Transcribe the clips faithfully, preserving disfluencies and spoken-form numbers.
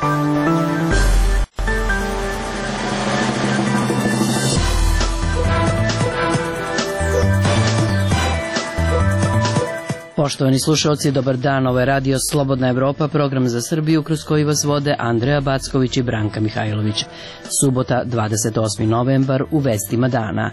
Poštovani slušalci, dobar dan, ovo je radio Slobodna Evropa, program za Srbiju kroz koji vas vode Andreja Backović i Branka Mihajlović. Subota, dvadeset osmi novembar, u vestima dana.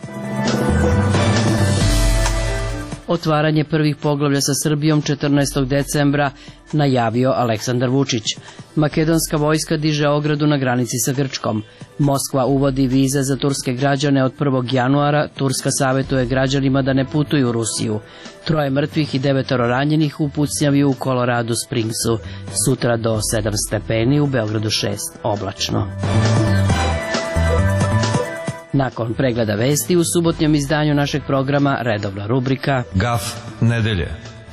Otvaranje prvih poglavlja sa Srbijom četrnaestog decembra najavio Aleksandar Vučić. Makedonska vojska diže ogradu na granici sa Grčkom. Moskva uvodi vize za turske građane od prvog januara. Turska savetuje građanima da ne putuju u Rusiju. Troje mrtvih i devetoro ranjenih u pucnjavi u Colorado Springsu. Sutra do sedam stepeni, u Beogradu šest, oblačno. Nakon pregleda vesti u subotnjem izdanju našeg programa redovna rubrika Gaf nedelje.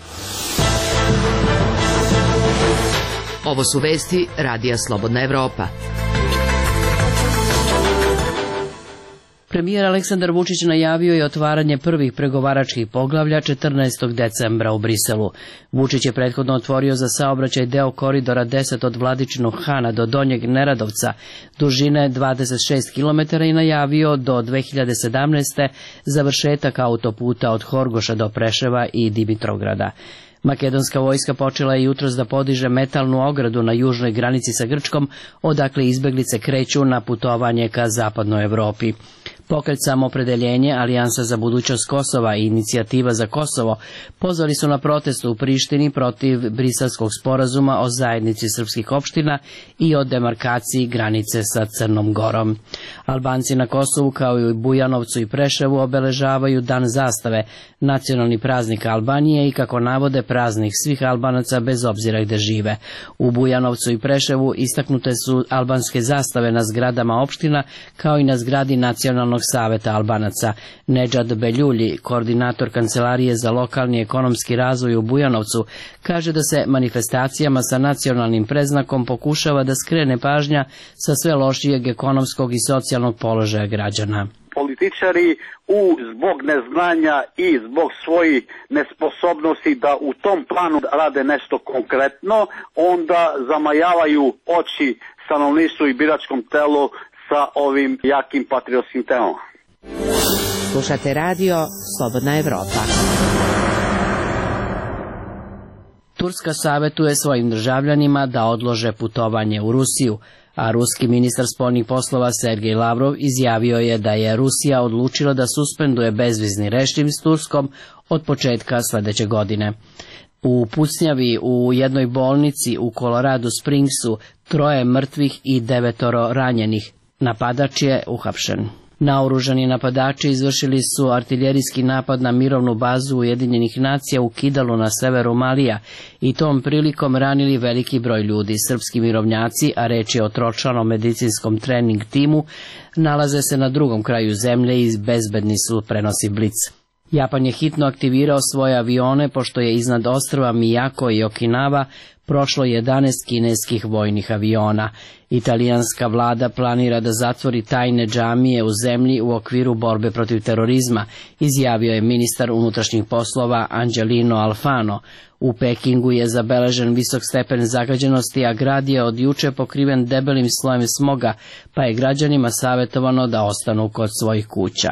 Ovo su vesti radija Slobodna Evropa. Premijer Aleksandar Vučić najavio je otvaranje prvih pregovaračkih poglavlja četrnaestog decembra u Briselu. Vučić je prethodno otvorio za saobraćaj deo koridora deset od Vladičinog Hana do Donjeg Neradovca, dužine dvadeset šest kilometara i najavio do dve hiljade sedamnaeste. završetak autoputa od Horgoša do Preševa i Dimitrovgrada. Makedonska vojska počela je jutros da podiže metalnu ogradu na južnoj granici sa Grčkom, odakle izbeglice kreću na putovanje ka zapadnoj Evropi. Pokret Samoopredeljenje, Alijansa za budućnost Kosova i Inicijativa za Kosovo pozvali su na protest u Prištini protiv Briselskog sporazuma o zajednici srpskih opština i o demarkaciji granice sa Crnom Gorom. Albanci na Kosovu, kao i u Bujanovcu i Preševu, obeležavaju Dan zastave, nacionalni praznik Albanije i, kako navode, praznik svih Albanaca bez obzira gde žive. U Bujanovcu i Preševu istaknute su albanske zastave na zgradama opština, kao i na zgradi Nacionalnog saveta Albanaca. Nedžad Beljulji, koordinator Kancelarije za lokalni ekonomski razvoj u Bujanovcu, kaže da se manifestacijama sa nacionalnim predznakom pokušava da skrene pažnja sa sve lošijeg ekonomskog i socijalnog položaja građana. Političari u zbog neznanja i zbog svojih nesposobnosti da u tom planu rade nešto konkretno, onda zamajavaju oči stanovništvu i biračkom telu sa ovim jakim patriotskim temom. Slušate radio Slobodna Evropa. Turska savetuje svojim državljanima da odlože putovanje u Rusiju, a ruski ministar spoljnih poslova Sergej Lavrov izjavio je da je Rusija odlučila da suspenduje bezvizni režim s Turskom od početka sledeće godine. U pucnjavi u jednoj bolnici u Colorado Springsu troje mrtvih i devetoro ranjenih. Napadač je uhapšen. Naoružani napadači izvršili su artiljerijski napad na mirovnu bazu Ujedinjenih nacija u Kidalu na severu Malija i tom prilikom ranili veliki broj ljudi. Srpski mirovnjaci, a reč je o tročlanom medicinskom trening timu, nalaze se na drugom kraju zemlje i bezbedni su, prenosi Blic. Japan je hitno aktivirao svoje avione pošto je iznad ostrva Miyako i Okinawa prošlo jedanaest kineskih vojnih aviona. Italijanska vlada planira da zatvori tajne džamije u zemlji u okviru borbe protiv terorizma, izjavio je ministar unutrašnjih poslova Angelino Alfano. U Pekingu je zabeležen visok stepen zagađenosti, a grad je od juče pokriven debelim slojem smoga, pa je građanima savjetovano da ostanu kod svojih kuća.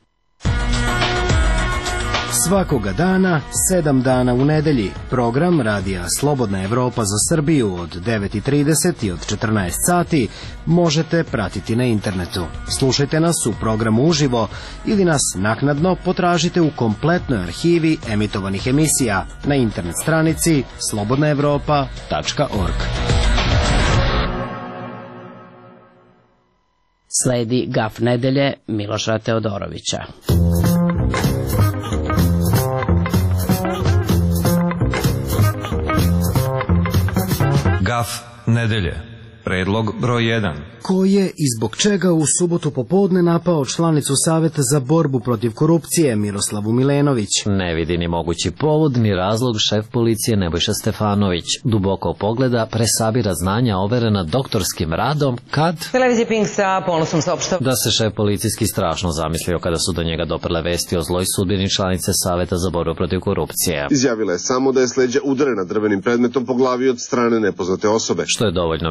Svakoga dana, sedam dana u nedelji, program radija Slobodna Evropa za Srbiju od devet i trideset i od četrnaest sati možete pratiti na internetu. Slušajte nas u programu uživo ili nas naknadno potražite u kompletnoj arhivi emitovanih emisija na internet stranici slobodna evropa tačka org. Sledi Gaf nedelje Miloša Teodorovića. Gaf nedelje. Predlog broj jedan. Ko je i zbog čega u subotu popodne napao članicu Saveta za borbu protiv korupcije Miroslavu Milenović? Ne vidi ni mogući povod ni razlog šef policije Nebojša Stefanović. Duboko pogleda, presabira znanja overena doktorskim radom kad... Televizija Pink sa ponosom saopštava da se šef policijski strašno zamislio kada su do njega doprle vesti o zloj sudbini članice Saveta za borbu protiv korupcije. Izjavila je samo da je s leđa udarena drvenim predmetom po glavi od strane nepoznate osobe. Što je dovoljno bilo da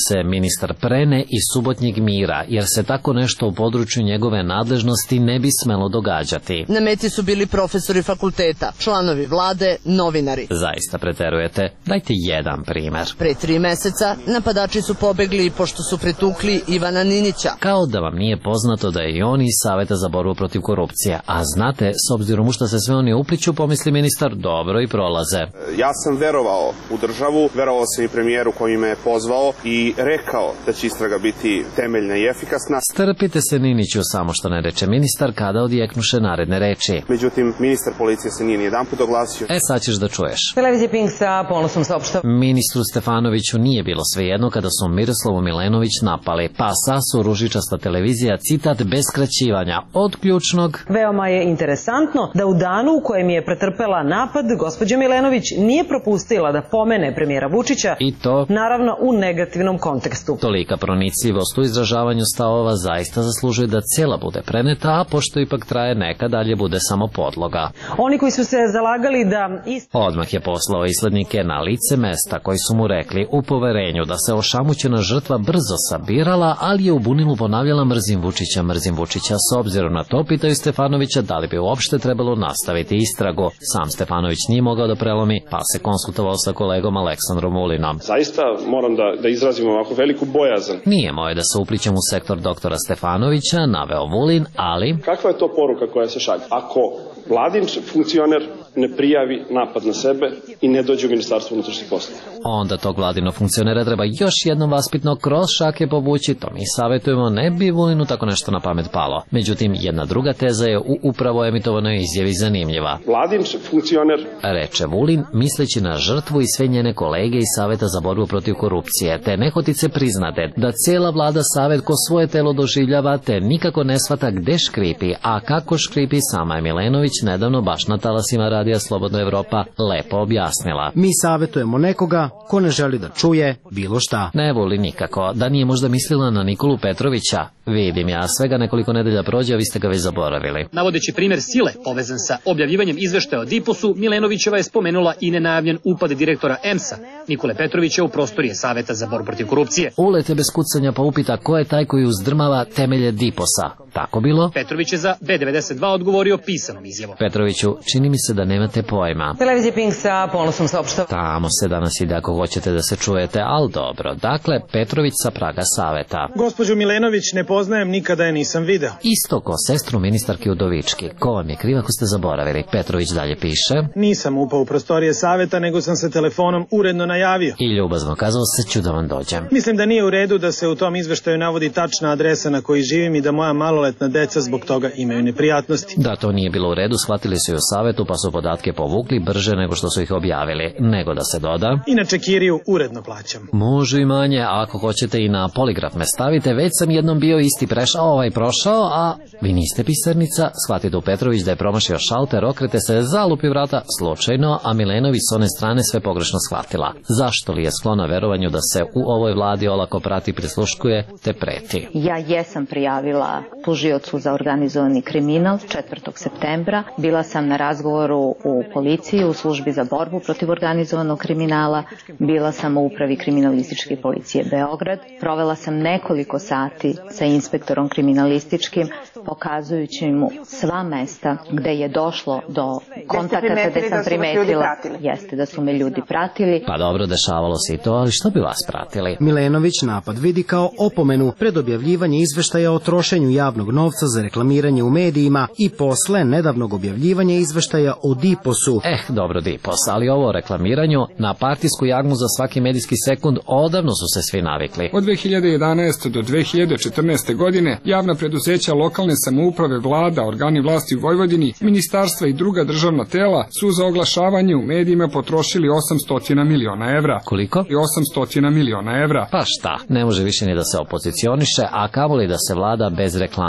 se ministar prene iz subotnjeg mira, jer se tako nešto u području njegove nadležnosti ne bi smelo događati. Na meti su bili profesori fakulteta, članovi vlade, novinari. Zaista preterujete. Dajte jedan primer. Pre tri meseca napadači su pobegli pošto su pretukli Ivana Ninića. Kao da vam nije poznato da je i on iz Saveta za borbu protiv korupcije. A znate, s obzirom u što se sve oni upliću, pomisli ministar, dobro i prolaze. Ja sam verovao u državu, verovao sam i premijeru koji me je pozvao i rekao da će istraga biti temeljna i efikasna. Strpite se, Niniću, samo što ne reče ministar kada odjeknuše naredne reči. Međutim, ministar policije se nije nijedanput oglasio. E, sad ćeš da čuješ. Televizija Pink sa ponosom saopštava. Ministru Stefanoviću nije bilo svejedno kada su Miroslavu Milenović napali, pa sasu ružičasta televizija, citat bez skraćivanja, od ključnog. Veoma je interesantno da u danu u kojem je pretrpela napad, gospođa Milenović nije propustila da pomene premijera Vučića, i to, naravno, u negativnom kontekstu. Tolika pronicljivost u izražavanju stavova zaista zaslužuje da cela bude preneta, a pošto ipak traje neka, dalje bude samo podloga. Oni koji su se zalagali da... Ist... Odmah je poslao islednike na lice mesta koji su mu rekli u poverenju da se ošamućena žrtva brzo sabirala, ali je u bunilu ponavljala mrzim Vučića, mrzim Vučića. S obzirom na to, pitaju Stefanovića da li bi uopšte trebalo nastaviti istragu. Sam Stefanović nije mogao da prelomi, pa se konsultovao sa kolegom Aleksandrom Vulinom. Zaista moram da, da izrazim ovako veliku bojazan. Nije moje da se uplićem u sektor doktora Stefanovića, naveo Vulin, ali... Kakva je to poruka koja se šalje? Ako vladin funkcioner ne prijavi napad na sebe i ne dođe u Ministarstvo unutrašnjih poslova, onda tog vladinog funkcionera treba još jednom vaspitno kroz šake povući, to mi savjetujemo, ne bi Vulinu tako nešto na pamet palo. Međutim, jedna druga teza je u upravo emitovanoj izjavi zanimljiva. Vladin funkcioner, reče Vulin, misleći na žrtvu i sve njene kolege iz Saveta za borbu protiv korupcije, te nehotice priznate da cijela vlada Savet ko svoje telo doživljava, te nikako ne shvata gde škripi, a kako škripi sama je Milenović nedavno baš na talasima Radija Slobodna Evropa lepo objasnila. Mi savjetujemo nekoga ko ne želi da čuje bilo šta. Ne voli nikako, da nije možda mislila na Nikolu Petrovića. Vidim ja, svega nekoliko nedelja prođe, a vi ste ga već zaboravili. Navodeći primjer sile povezan sa objavljivanjem izveštaja o Diposu, Milenovićeva je spomenula i nenajavljen upad direktora E M S-a, Nikole Petrovića, u prostorije Saveta za borbu protiv korupcije. Ulete bez kucanja pa upita ko je taj koji uzdrmava temelje Diposa. Tako bilo? Petrović je za B devedeset dva odgovorio pisanom izjavom. Petroviću, čini mi se da nemate pojma. Televizija Pink sa ponosom saopštava. Tamo se danas ide ako hoćete da se čujete, ali dobro. Dakle, Petrović sa praga Saveta. Gospođu Milenović ne poznajem, nikada je nisam video. Isto ko sestru ministarke Udovički. Ko vam je kriv ako ste zaboravili? Petrović dalje piše. Nisam upao u prostorije Saveta, nego sam se telefonom uredno najavio. I ljubazno kazao se ću da vam dođem. Mislim da nije u redu da se u tom izveštaju navodi tačna adresa na kojoj živim i da moja maloletna deca zbog toga imaju neprijatnosti. Da to nije bilo u redu, shvatili su i u Savetu pa su podatke povukli brže nego što su ih objavili. Nego da se doda. Inače kiriju uredno plaćam. Može i manje, a ako hoćete i na poligraf me stavite, već sam jednom bio isti prešao, ovaj prošao, a vi niste pisarnica, shvatite u Petrović da je promašio šalter, okrete se, zalupi vrata slučajno, a Milenović s one strane sve pogrešno shvatila. Zašto li je sklona verovanju da se u ovoj vladi olako prati, prisluškuje te preti? Ja jesam prijavila tužiocu za organizovani kriminal četvrtog septembra. Bila sam na razgovoru u policiji u službi za borbu protiv organizovanog kriminala. Bila sam u upravi kriminalističke policije Beograd. Provela sam nekoliko sati sa inspektorom kriminalističkim, pokazujući mu sva mesta gde je došlo do kontakata gde sam primetila jeste da su me ljudi pratili. Pa dobro, dešavalo se i to, ali što bi vas pratili? Milenović napad vidi kao opomenu pred objavljivanje izveštaja o trošenju javnog novca za reklamiranje u medijima i posle nedavnog objavljivanja izveštaja o Diposu. Eh, dobro Dipos, ali ovo o reklamiranju na partijsku jagmu za svaki medijski sekund odavno su se svi navikli. Od dve hiljade jedanaeste. do dve hiljade četrnaeste. godine javna preduzeća, lokalne samouprave, vlada, organi vlasti u Vojvodini, ministarstva i druga državna tela su za oglašavanje u medijima potrošili osamsto miliona evra. Koliko? I osamsto miliona evra. Pa šta, ne može više ni da se opozicioniše, a kamoli da se vlada bez reklame.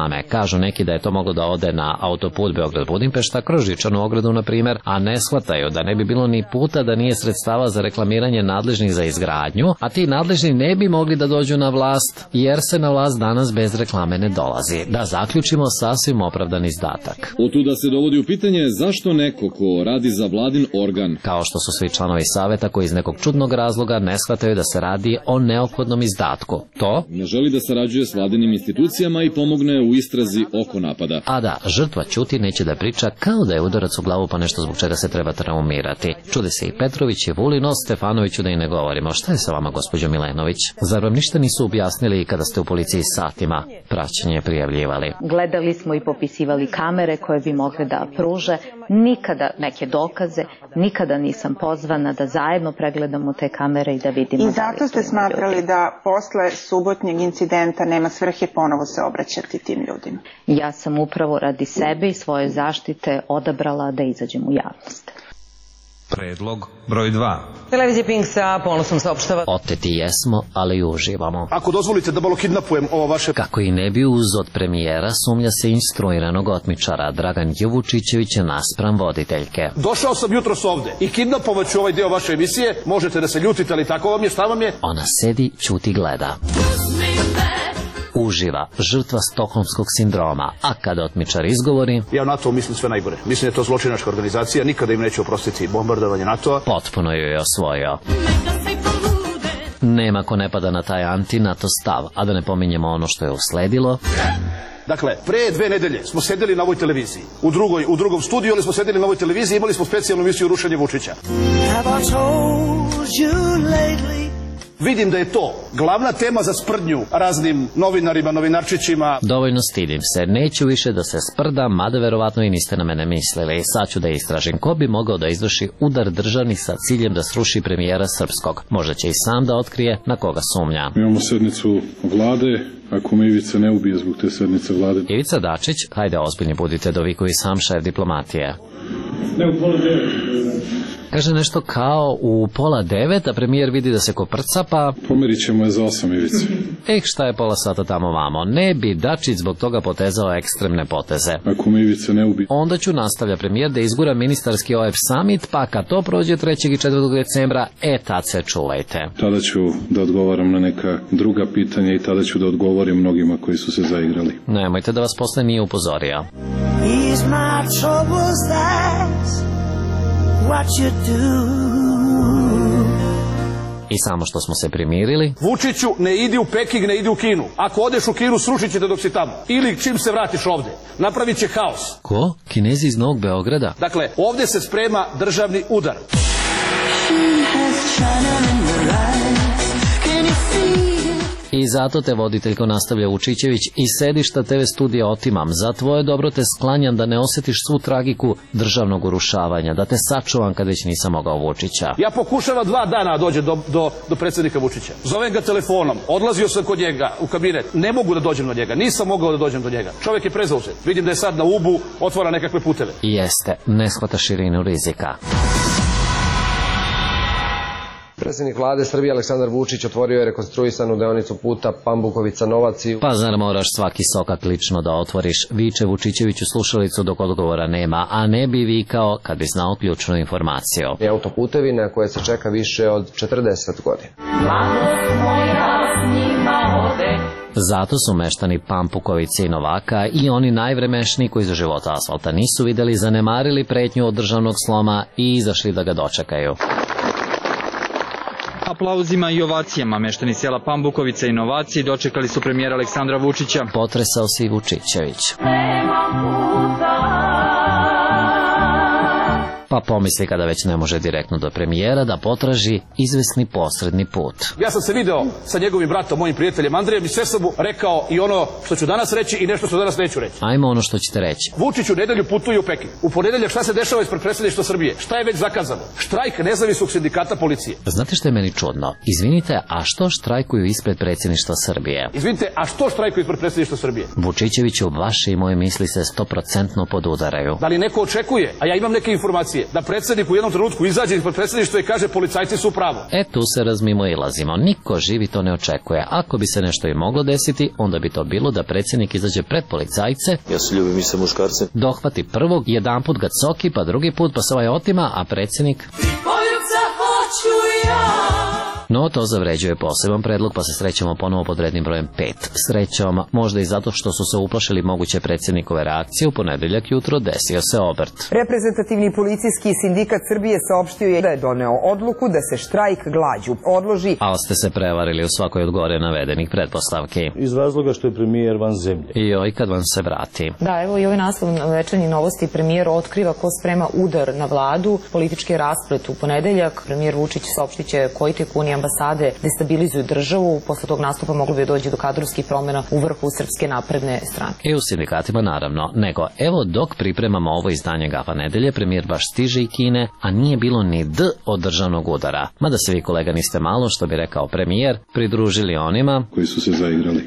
reklame. Kažu neki da je to moglo da ode na autoput Beograd-Budimpešta, kroz žičanu ogradu, na primjer, a ne shvataju da ne bi bilo ni puta da nije sredstava za reklamiranje nadležnih za izgradnju, a ti nadležni ne bi mogli da dođu na vlast, jer se na vlast danas bez reklame ne dolazi. Da zaključimo, sasvim opravdan izdatak. Otuda se dovodi u pitanje zašto neko ko radi za vladin organ, kao što su svi članovi saveta koji iz nekog čudnog razloga ne shvataju da se radi o neophodnom izdatku. To ne želi da sarađuje s vladinim institucijama i pomogne u istrazi oko napada. A da, žrtva ćuti, neće da priča, kao da je udarac u glavu pa nešto zbog čega se treba traumirati. Čude se i Petrović i Vulin, o Stefanoviću da i ne govorimo. Šta je sa vama, gospođo Milenović? Zar vam ništa nisu objasnili kada ste u policiji satima praćenje prijavljivali? Gledali smo i popisivali kamere koje bi mogle da pruže, nikada neke dokaze, nikada nisam pozvana da zajedno pregledamo te kamere i da vidimo. I zato ste smatrali da posle subotnjeg incidenta nema svrhe ponovo se obraćati tim ljudima? Ja sam upravo radi sebe i svoje zaštite odabrala da izađem u javnost. Predlog broj dva. Televizija Pink sa ponosom saopštava: oteti jesmo, ali i uživamo. Ako dozvolite da malo kidnapujem ovo vaše... Kako i ne bi uz od premijera, sumnja se instruiranog otmičara Dragan Jovučićević naspram voditeljke. Došao sam jutros ovde i kidnapovat ću ovaj deo vaše emisije, možete da se ljutite, ali tako vam je, šta vam je? Ona sedi, ćuti, gleda. Uživa, žrtva stokholmskog sindroma, a kada otmičar izgovori... Ja NATO mislim sve najgore. Mislim da je to zločinačka organizacija, nikada im neće oprostiti bombardovanje NATO-a. Potpuno ju je osvojio. Nema ko ne pada na taj anti-NATO stav, a da ne pominjemo ono što je usledilo. Dakle, pre dve nedelje smo sedeli na ovoj televiziji. U, drugoj, u drugom studiju, ali smo sedeli na ovoj televiziji i imali smo specijalnu emisiju Rušenje Vučića. Vidim da je to glavna tema za sprdnju raznim novinarima, novinarčićima. Dovoljno stidim se, neću više da se sprdam, mada verovatno i niste na mene mislili. Sad ću da istražim ko bi mogao da izvrši udar državni sa ciljem da sruši premijera srpskog. Možda će i sam da otkrije na koga sumnja. Imamo sednicu vlade, ako me Ivica ne ubije zbog te sednice vlade. Ivica Dačić, hajde ozbiljni budite, dovikuje i sam šef diplomatije. Ne u pola devet. Kaže nešto kao u pola devet, a premijer vidi da se koprca, pa... Pomerit ćemo je za osam, Ivica. Eh, šta je pola sata tamo vamo? Ne bi Dačić zbog toga potezao ekstremne poteze. Ako me Ivica ne ubi. Onda ću, nastavlja premijer, da izgura ministarski O E F summit, pa kad to prođe trećeg i četvrtog decembra, e, tad se čuvajte. Tada ću da odgovaram na neka druga pitanja i tada ću da odgovorim mnogima koji su se zaigrali. Nemojte da vas posle nije upozorio. What you do. I samo što smo se primirili. Vučiću, ne idi u Peking, ne idi u Kinu. Ako odeš u Kinu, srušit ćete dok si tamo. Ili čim se vratiš ovde. Napravit će haos. Ko? Kinezi iz Novog Beograda? Dakle, ovde se sprema državni udar. I zato te, voditeljko, nastavlja Vučićević, iz sedišta te ve studija otimam. Za tvoje dobro te sklanjam da ne osjetiš svu tragiku državnog urušavanja, da te sačuvam kad već nisam mogao Vučića. Ja pokušavam dva dana dođe do, do, do predsjednika Vučića. Zovem ga telefonom, odlazio sam kod njega u kabinet. Ne mogu da dođem do njega, nisam mogao da dođem do njega. Čovjek je prezauzet. Vidim da je sad na ubu, otvara nekakve puteve. Jeste, ne shvata širinu rizika. Predsjednik vlade Srbije Aleksandar Vučić otvorio je rekonstruisanu deonicu puta Pambukovica-Novac. Pa zar moraš svaki sokak lično da otvoriš? Viče Vučićević u slušalicu dok odgovora nema, a ne bi vikao kad bi znao ključnu informaciju. I autoputevi na koje se čeka više od četrdeset godina. Zato su meštani Pampukovice i Novaka i oni najvremešniji koji za života asfalta nisu videli, zanemarili pretnju od državnog sloma i izašli da ga dočekaju. Aplauzima i ovacijama meštani sela Pambukovica i Novaci dočekali su premijera Aleksandra Vučića. Potresao se i Vučićević. Pa pomisli kada već ne može direktno do premijera da potraži izvesni posredni put. Ja sam se video sa njegovim bratom, mojim prijateljem Andrejem i sve sam mu rekao i ono što ću danas reći i nešto što danas neću reći. Ajmo ono što ćete reći. Vučić u nedelju putuje u Peking. U ponedeljak šta se dešava ispred predsjedništva Srbije? Šta je već zakazano? Štrajk nezavisnog sindikata policije. Znate što je meni čudno? Izvinite, a što štrajkuju ispred predsjedništva Srbije? Izvinite, a što štrajkuju ispred predsjedništva Srbije? Vučićeviću, vaše i moje misli se sto procentno podudaraju. Da li neko očekuje, a ja imam neke informacije, situacije da predsjednik u jednom trenutku izađe ispred predsjedništva i kaže policajci su u pravu. E tu se razmimo i lazimo. Niko živi to ne očekuje. Ako bi se nešto i moglo desiti, onda bi to bilo da predsjednik izađe pred policajce. Ja se ljubim i sa muškarcem. Dohvati prvog, jedan put ga coki, pa drugi put, pa se ovaj otima, a predsjednik... Poljuca hoću ja. No, to zavređuje poseban predlog, pa se srećemo ponovo pod rednim brojem pet. Srećom, možda i zato što su se uplašili moguće predsjednikove reakcije, u ponedeljak jutro desio se obrt. Reprezentativni policijski sindikat Srbije saopštio je da je doneo odluku da se štrajk glađu odloži. Ali ste se prevarili u svakoj od gore navedenih pretpostavki. Iz razloga što je premijer van zemlje. I oj kad vam se vrati. Da, evo i ovaj naslov Večernjih novosti. Premijer otkriva ko sprema udar na vladu. Politički rasplet u ponedeljak. Premijer Vučić saopštit će koji tajkuni ambasade destabilizuju državu. Posle tog nastupa moglo bi doći do kadrovskih promjena u vrhu Srpske napredne stranke. I u sindikatima naravno. Nego, evo dok pripremamo ovo izdanje Gafa nedelje, premijer baš stiže i Kine, a nije bilo ni D od državnog udara. Mada se vi, kolega, niste malo, što bi rekao premijer, pridružili onima koji su se zaigrali.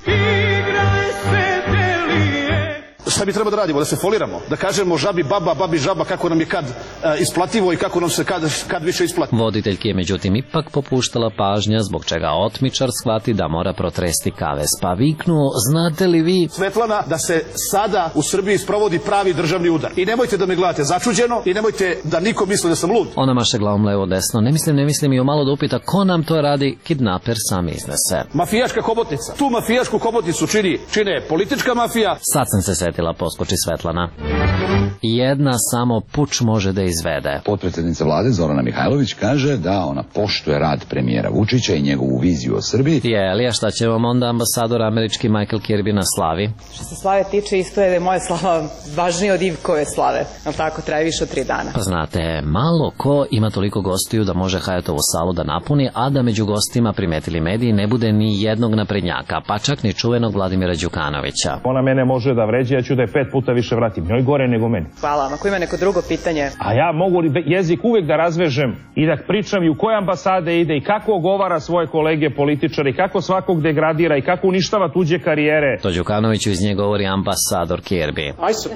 Šta bi treba da radimo? Da se foliramo? Da kažemo žabi baba, babi žaba, kako nam je kad e, isplativo i kako nam se kad, kad više isplati? Voditeljki je međutim ipak popuštala pažnja, zbog čega otmičar shvati da mora protresti kavez, pa viknuo, znate li vi... Svetlana, da se sada u Srbiji sprovodi pravi državni udar. I nemojte da me gledate začuđeno i nemojte da niko misli da sam lud. Ona maše glavom levo desno, ne mislim, ne mislim i o malo da upita ko nam to radi, kidnaper sam iznese. Mafijaška hobotnica. Tu mafijašku hobotnicu čini, čine politička mafija. Sad sam se setila, poskoči Svetlana. Jedna samo puč može da izvede. Potpredsjednica vlade Zorana Mihajlović kaže da ona poštuje rad premijera Vučića i njegovu viziju o Srbiji. Je li, a šta će vam onda ambasador američki Michael Kirby na slavi? Što se slave tiče, isto je da je moja slava važnija od Ivkove slave. Ali tako, traje više od tri dana. Pa znate, malo ko ima toliko gostiju da može Hajatovu salu da napuni, a da među gostima, primetili mediji, ne bude ni jednog naprednjaka, pa čak ni čuvenog Vladimira Đukanovića. Ona mene može da vređe, ja ću da je pet puta više vratim. Njoj gore nego meni. Hvala vam. Ako ima neko drugo pitanje... A ja mogu jezik uvek da razvežem i da pričam i u koje ambasade ide i kako ogovara svoje kolege političare i kako svakog degradira i kako uništava tuđe karijere. To Đukanoviću iz nje govori ambasador Kirby.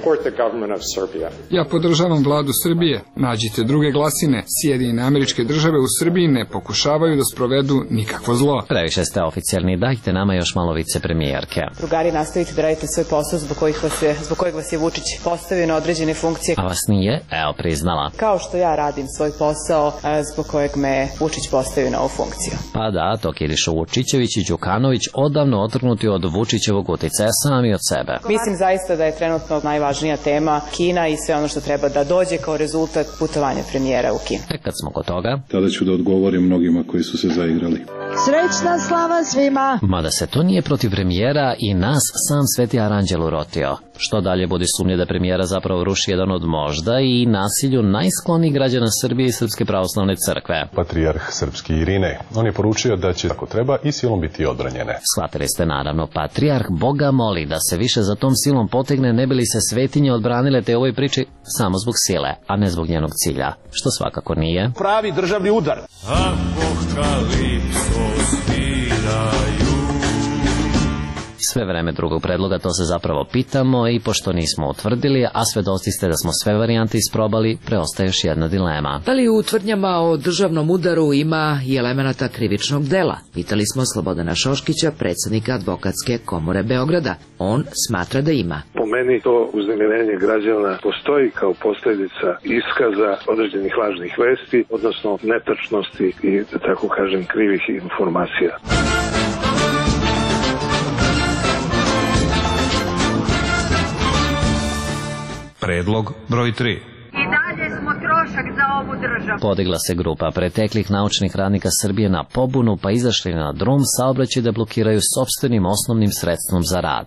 Ja podržavam vladu Srbije. Nađite druge glasine. Sjedinjene Američke Države u Srbiji ne pokušavaju da sprovedu nikakvo zlo. Previše ste oficijalni, dajte nama još malo vicepremijerke. Drugari, nastavite da radite svoj posao zbog kojih vas je, zbog kojeg vas je Vučić postavio na određene funkcije. A vas nije? Evo, priznala. Kao što ja radim svoj posao zbog kojeg me Vučić postavio na ovu funkciju. Pa da, to Kirišo Vučićević i Đukanović odavno otrgnuti od Vučićevog uticaja sami od sebe. Mislim zaista da je trenutno najvažnija tema Kina i sve ono što treba da dođe kao rezultat putovanja premijera u Kinu. E kad smo kod toga... Tada ću da odgovorim mnogima koji su se zaigrali. Srećna slava svima! Mada se to nije protiv premijera i nas sam Sveti Aranđel urotio. Što dalje budi sumnje da premijera zapravo ruši jedan od možda i nasilju najsklonijih građana Srbije i Srpske pravoslavne crkve. Patrijarh srpski Irinej. On je poručio da će, ako treba, i silom biti odbranjene. Shvatili ste naravno, patrijarh Boga moli da se više za tom silom potegne, ne bi li se svetinje odbranile te ovoj priči samo zbog sile, a ne zbog njenog cilja, što svakako nije. Pravi državni udar. Apokalipso sviraju. Sve vreme drugog predloga to se zapravo pitamo i pošto nismo utvrdili, a svedoci ste da smo sve varijante isprobali, preostaje još jedna dilema. Da li u tvrdnjama o državnom udaru ima i elemenata krivičnog dela? Pitali smo Slobodana Šoškića, predsjednika Advokatske komore Beograda. On smatra da ima. Po meni to uznemirenje građana postoji kao posljedica iskaza određenih lažnih vesti, odnosno netačnosti i, da tako kažem, krivih informacija. Predlog broj tri. I dalje smo trošak za ovu državu. Podigla se grupa preteklih naučnih radnika Srbije na pobunu, pa izašli na drum saobraćaj da blokiraju sopstvenim osnovnim sredstvom za rad.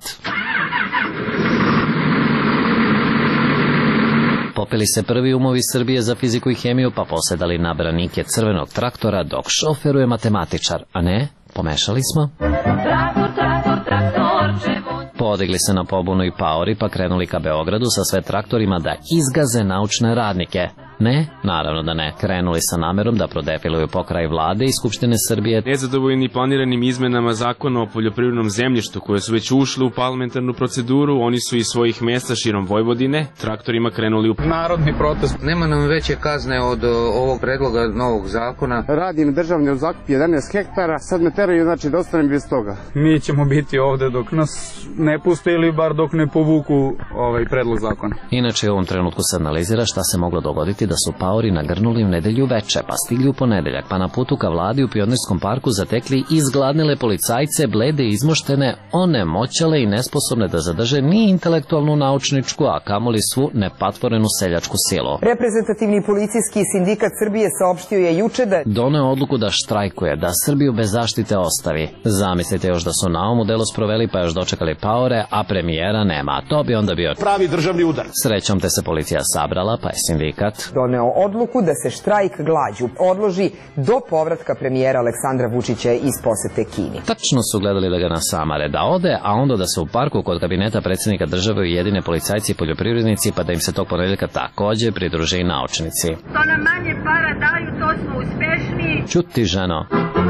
Popeli se prvi umovi Srbije za fiziku i hemiju, pa posedali na branike crvenog traktora, dok šoferuje matematičar, a ne, pomešali smo. Traktor, traktor, traktorče. Podigli se na pobunu i paori, pa krenuli ka Beogradu sa sve traktorima da izgaze naučne radnike. Ne, naravno da ne. Krenuli sa namerom da prodefiluju pokraj vlade i Skupštine Srbije. Nezadovoljni planiranim izmenama zakona o poljoprivrednom zemljištu koje su već ušle u parlamentarnu proceduru, oni su iz svojih mesta širom Vojvodine traktorima krenuli u narodni protest. Nema nam veće kazne od ovog predloga novog zakona. Radim državni u zakup jedanaest hektara, sad me teraju, znači da ostanem bez toga. Mi ćemo biti ovde dok nas ne puste ili bar dok ne povuku ovaj predlog zakona. Inače u ovom trenutku se analizira šta se moglo dogoditi da su paori nagrnuli u nedelju veče, pa stigli u ponedeljak, pa na putu ka vladi u Pionirskom parku zatekli izgladnile policajce, blede, izmoštene, onemoćale i nesposobne da zadrže ni intelektualnu naučničku, a kamoli svu nepatvorenu seljačku silu. Reprezentativni policijski sindikat Srbije saopštio je juče da doneo odluku da štrajkuje, da Srbiju bez zaštite ostavi. Zamislite još da su na ovom delu sproveli pa još dočekali paore, a premijera nema. To bi onda bio pravi državni udar. Srećom te se policija sabrala, pa je sindikat doneo odluku da se štrajk glađu odloži do povratka premijera Aleksandra Vučića iz posete Kini. Tačno su gledali da ga nasamare, da ode, a onda da se u parku kod kabineta predsjednika države ujedine policajci i poljoprivrednici, pa da im se tog ponedeljka takođe pridruže i naučnici. To nam manje para daju, to smo uspešni. Ćuti, ženo.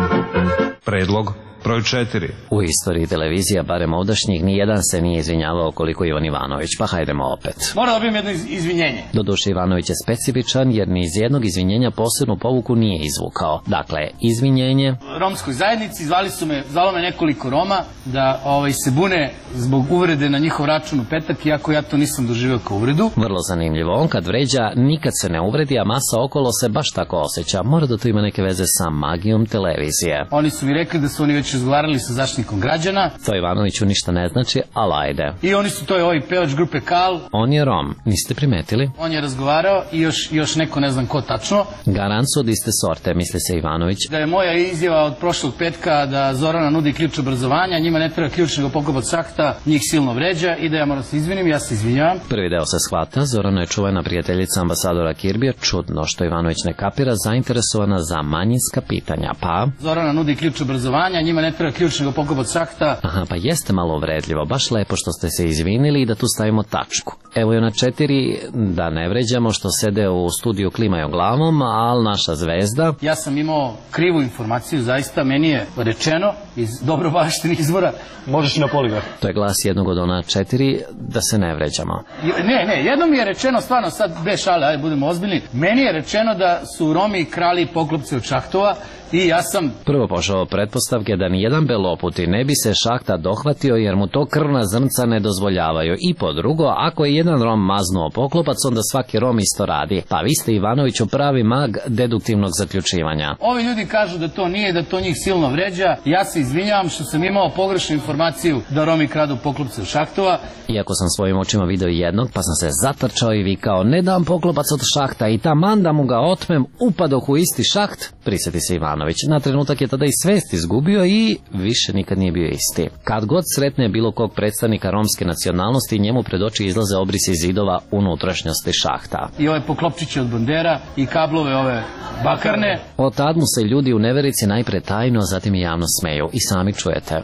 Predlog broj četiri. U istoriji televizija, barem ovdašnjih, nijedan se nije izvinjavao koliko Ivan Ivanović, pa hajdemo opet. Mora da bijem jedno izvinjenje. Doduše, Ivanović je specifičan jer ni iz jednog izvinjenja posebnu povuku nije izvukao. Dakle, izvinjenje romskoj zajednici, zvali su me, zvalo me nekoliko Roma da ovaj, se bune zbog uvrede na njihov račun u petak, iako ja to nisam doživio kao uvredu. Vrlo zanimljivo, on kad vređa nikad se ne uvredi, a masa okolo se baš tako osjeća. Mora da to ima neke veze sa magijom televizije. Oni su mi rekli da su oni već razgovarali sa zaštitnikom građana. To Ivanoviću ništa ne znači, ali ajde. I oni su, to je ovaj pevač grupe Kal. On je Rom, niste primetili? On je razgovarao i još, još neko ne znam ko tačno. Garant su od iste sorte, misli se Ivanović. Da je moja izjava od prošlog petka da Zorana nudi ključ obrazovanja, njima ne treba ključ nego pokop od šahta, njih silno vređa i da ja moram se izvinim, ja se izvinjavam. Prvi deo se shvata, Zorana je čuvena prijateljica ambasadora Kirbija, čudno što Ivanović ne kapira, zainteresovana za manjinska pitanja, pa... Zorana nudi ključ obrazovanja, njima ne treba ključ nego pokop od šahta. Aha, pa jeste malo uvredljivo, baš lepo što ste se izvinili i da tu stavimo tačku. Evo je na četiri, da ne vređamo što sede u studiju klimaju glavom, ali naša zvezda... Ja sam imao krivu informaciju, zaista meni je rečeno iz dobro baštenih izvora. Možeš na poligraf. To je glas jednog od ona četiri, da se ne vređamo. Ne, ne, jedno mi je rečeno, stvarno sad bez šale, ajde budemo ozbiljni, meni je rečeno da su Romi krali poklopce od šahtova i ja sam... Prvo pošao pretpostavke da nijedan beloputi ne bi se šahta dohvatio jer mu to krvna zrnca ne dozvoljavaju. I po drugo, ako je jedan Rom maznuo poklopac, onda svaki Rom isto radi. Pa vi ste Ivanoviću pravi mag deduktivnog zaključivanja. Ovi ljudi kažu da to nije, da to njih silno vređa. Ja se izvinjavam što sam imao pogrešnu informaciju da Romi kradu poklopce od šahtova. Iako sam svojim očima video jednog, pa sam se zatrčao i vikao ne dam poklopac od šahta i taman da mu ga otmem, upadoh u isti šaht, prisjeti se Ivanović. Na trenutak je tada i svest izgubio i više nikad nije bio isti. Kad god sretne bilo kog predstavnika romske nacionalnosti, njemu pred oči izlaze obrisi zidova unutrašnjosti šahta. I ove poklopčiće od bandera i kablove ove bakarne. Od tad mu se ljudi u neverici najpre tajno, zatim i javno smeju. I sami čujete.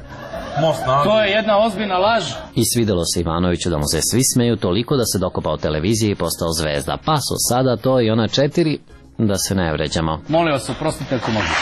To je jedna ozbiljna laž. I svidelo se Ivanoviću da mu se svi smeju toliko da se dokopao televiziji i postao zvezda. Pa su sada to i ona četiri, da se ne vređamo. Molim vas, oprostite ako možete.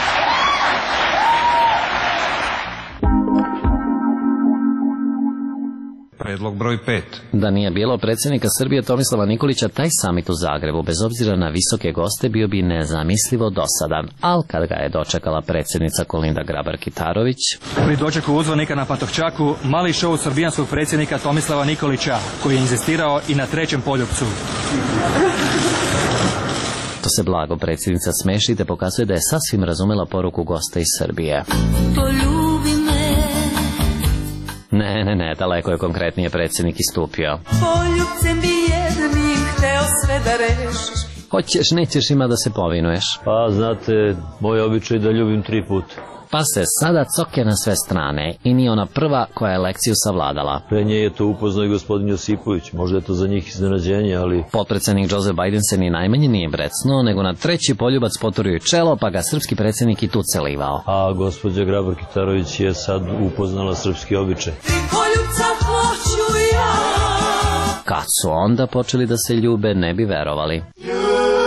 Predlog broj pet. Da nije bilo predsjednika Srbije Tomislava Nikolića, taj samit u Zagrebu, bez obzira na visoke goste, bio bi nezamislivo dosadan. Al kad ga je dočekala predsjednica Kolinda Grabar-Kitarović... Pri dočeku uzvanika na Pantovčaku, mali šou srbijanskog predsjednika Tomislava Nikolića, koji je inzistirao i na trećem poljupcu. To se blago predsjednica smeši te pokazuje da je sasvim razumela poruku gosta iz Srbije. Poljubi me. Ne, ne, ne, daleko je konkretnije predsjednik istupio. Poljubcem bi jednim hteo sve da rešiš. Hoćeš, nećeš, ima da se povinuješ. Pa, znate, moj običaj da ljubim tri puta. Pa se sada coke na sve strane i nije ona prva koja je lekciju savladala. Pre nje je to upoznao i gospodin Josipović, možda je to za njih iznenađenje, ali... Potpredsjednik Joe Biden se ni najmanje nije brecnuo, nego na treći poljubac poturio čelo, pa ga srpski predsjednik i tu celivao. A gospođa Grabar-Kitarović je sad upoznala srpski običaj. Poljubca hoću ja. Kad su onda počeli da se ljube, ne bi verovali.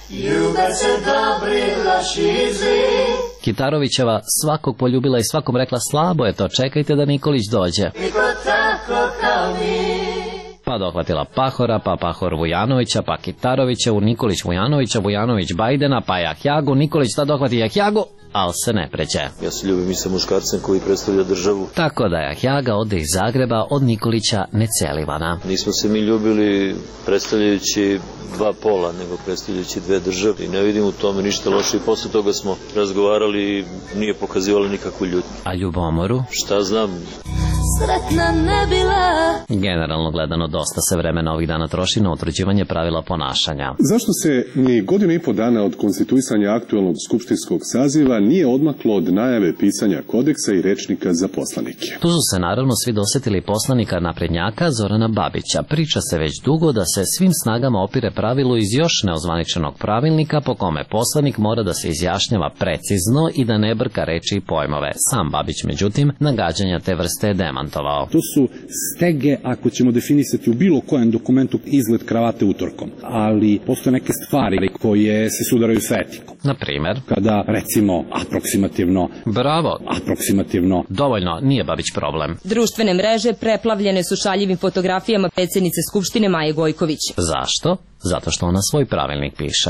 Ljubav se dobri lašizi. Kitarovićeva svakog poljubila i svakom rekla slabo je to, čekajte da Nikolić dođe. Niko tako kao mi. Pa dohvatila Pahora, pa Pahor Vujanovića, pa Kitarovićevu, Nikolić Vujanovića, Vujanović Bajdena, pa Jahjagu, Nikolić ta dohvati Jahjagu, ali se ne pređe. Ja se ljubim i sa muškarcem koji predstavlja državu. Tako da Jahjaga ode iz Zagreba od Nikolića necelivana. Nismo se mi ljubili predstavljajući dva pola, nego predstavljajući dve države i ne vidim u tome ništa loše i posle toga smo razgovarali i nije pokazivalo nikakvu ljutnju. A ljubomoru? Šta znam? Sretna ne bila. Generalno gledano dosta se vremena ovih dana troši na utvrđivanje pravila ponašanja. Zašto se ni godinu i po dana od konstituisanja aktualnog skupštinskog saziva nije odmaklo od najave pisanja kodeksa i rečnika za poslanike? Tu su se naravno svi dosetili poslanika naprednjaka Zorana Babića. Priča se već dugo da se svim snagama opire pravilu iz još neozvaničenog pravilnika po kome poslanik mora da se izjašnjava precizno i da ne brka reči i pojmove. Sam Babić, međutim, nagađanja te vrste je demantovao. To su stege, ako ćemo definisati u bilo kojem dokumentu, izgled kravate utorkom. Ali postoje neke stvari koje se sudaraju sa etikom. Na primer? Kada, recimo, aproksimativno... Bravo! Aproksimativno... Dovoljno, nije Babić problem. Društvene mreže preplavljene su šaljivim fotografijama predsjednice Skupštine Maje Gojković. Zašto? Zato što ona svoj pravilnik piše.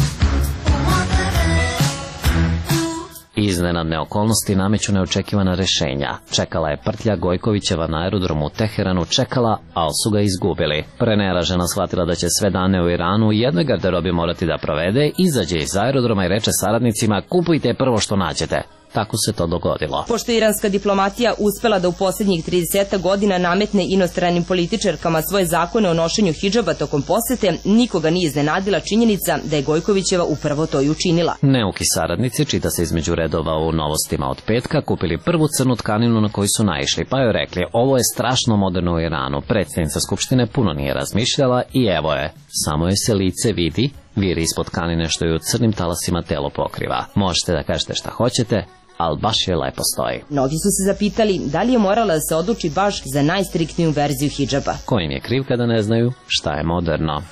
Iznenadne okolnosti nameću neočekivana rešenja. Čekala je Prtlja Gojkovićeva na aerodromu u Teheranu, čekala, ali su ga izgubili. Preneražena shvatila da će sve dane u Iranu u jednoj garderobi morati da provede, izađe iz aerodroma i reče saradnicima: kupujte prvo što nađete. Tako se to dogodilo. Pošto je iranska diplomatija uspela da u posljednjih trideset godina nametne inostranim političarkama svoje zakone o nošenju hidžaba tokom posete, nikoga nije iznenadila činjenica da je Gojkovićeva upravo to i učinila. Neuki saradnici, čita se između redova u novostima od petka, kupili prvu crnu tkaninu na koju su naišli, pa joj rekli: ovo je strašno moderno u Iranu. Predsjednica Skupštine puno nije razmišljala i evo je, samo je se lice vidi, viri ispod tkanine što ju crnim talasima telo pokriva. Možete da kažete šta hoćete, ali baš je lepo stoji. Mnogi su se zapitali da li je morala da se odluči baš za najstriktniju verziju hidžaba. Ko im je kriv kada ne znaju šta je moderno?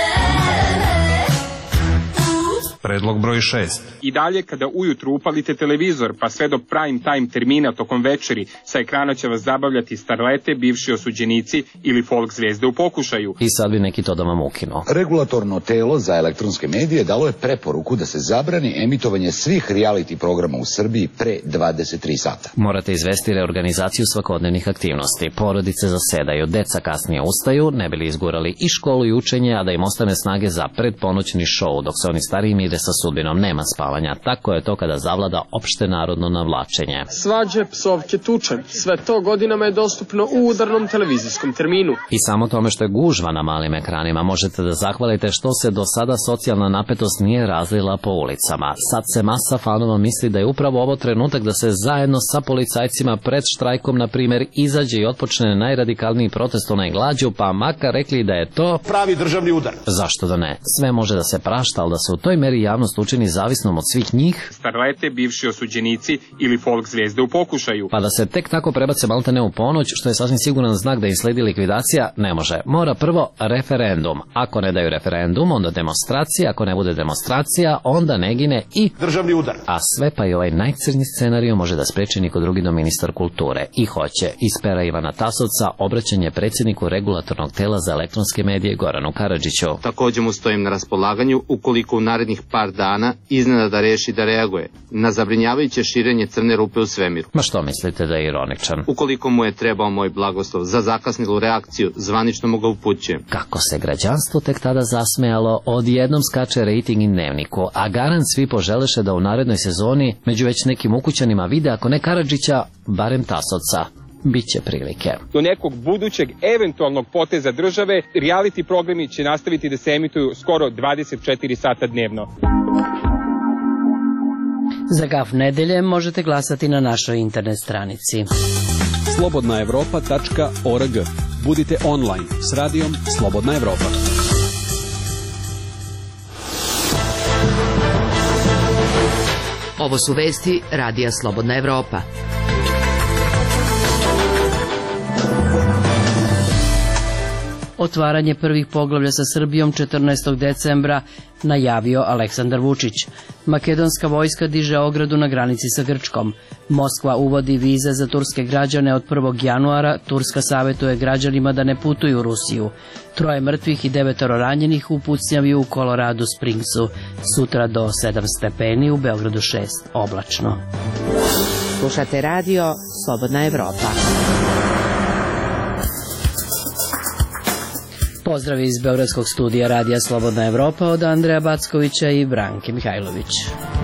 Predlog broj šest. I dalje, kada ujutru upalite televizor, pa sve do prime time termina tokom večeri, sa ekrana će vas zabavljati starlete, bivši osuđenici ili folk zvijezde u pokušaju. I sad bi neki to da vam ukinu. Regulatorno telo za elektronske medije dalo je preporuku da se zabrani emitovanje svih reality programa u Srbiji pre dvadeset tri sata. Morate izvesti reorganizaciju svakodnevnih aktivnosti. Porodice zasedaju, deca kasnije ustaju, ne bili izgurali i školu i učenje, a da im ostane snage za predponoćni šou, dok se oni stariji mire sa sudbinom. Nema spavanja. Tako je to kada zavlada opšte narodno navlačenje. Svađe, psovke, tuče. Sve to godinama je dostupno u udarnom televizijskom terminu. I samo tome što je gužva na malim ekranima možete da zahvalite što se do sada socijalna napetost nije razlila po ulicama. Sad se masa fanova misli da je upravo ovo trenutak da se zajedno sa policajcima pred štrajkom, na primjer, izađe i otpočne najradikalniji protest onaj glađu, pa makar rekli da je to pravi državni udar. Zašto da ne? Sve može da se prašta, ali da se u toj meri javnost učini zavisnom od svih njih. Starlete, bivši osuđenici ili folk zvijezde u pokušaju. Pa da se tek tako prebace malte ne u ponoć, što je sasvim siguran znak da im sledi likvidacija, ne može. Mora prvo referendum. Ako ne daju referendum, onda demonstracija. Ako ne bude demonstracija, onda ne gine i državni udar. A sve, pa i ovaj najcrnji scenariju može da spreči niko drugi do ministar kulture. I hoće iz pera Ivana Tasovca obraćanje predsjedniku regulatornog tela za elektronske medije Goranu Karadžiću. Također mu stojim na raspolaganju ukoliko u narednih par dana iznenada reši da reaguje na zabrinjavajuće širenje crne rupe u svemiru. Ma što mislite da je ironičan? Ukoliko mu je trebao moj blagoslov za zakasnilu reakciju, zvanično mu ga upućujem. Kako se građanstvo tek tada zasmejalo, odjednom skače rejting i dnevniku, a garant svi poželeše da u narednoj sezoni među već nekim ukućanima vide, ako ne Karadžića, barem Tasovca. Biće prilike. Do nekog budućeg eventualnog poteza države, reality programi će nastaviti da se emituju skoro dvadeset četiri sata dnevno. Za Gaf nedelje možete glasati na našoj internet stranici. slobodna evropa tačka org. Budite online s radijom Slobodna Evropa. Ovo su vesti Radija Slobodna Evropa. otvaranje prvih poglavlja sa Srbijom četrnaestog decembra najavio Aleksandar Vučić. Makedonska vojska diže ogradu na granici sa Grčkom. Moskva uvodi vize za turske građane od prvog januara. Turska savjetuje građanima da ne putuju u Rusiju. Troje mrtvih i devetoro ranjenih u pucnjavi u Colorado Springsu. Sutra do sedam stepeni, u Beogradu šest, oblačno. Slušate radio Slobodna Evropa. Pozdrav iz Beogradskog studija radija Slobodna Evropa od Andreja Backovića i Branke Mihajlović.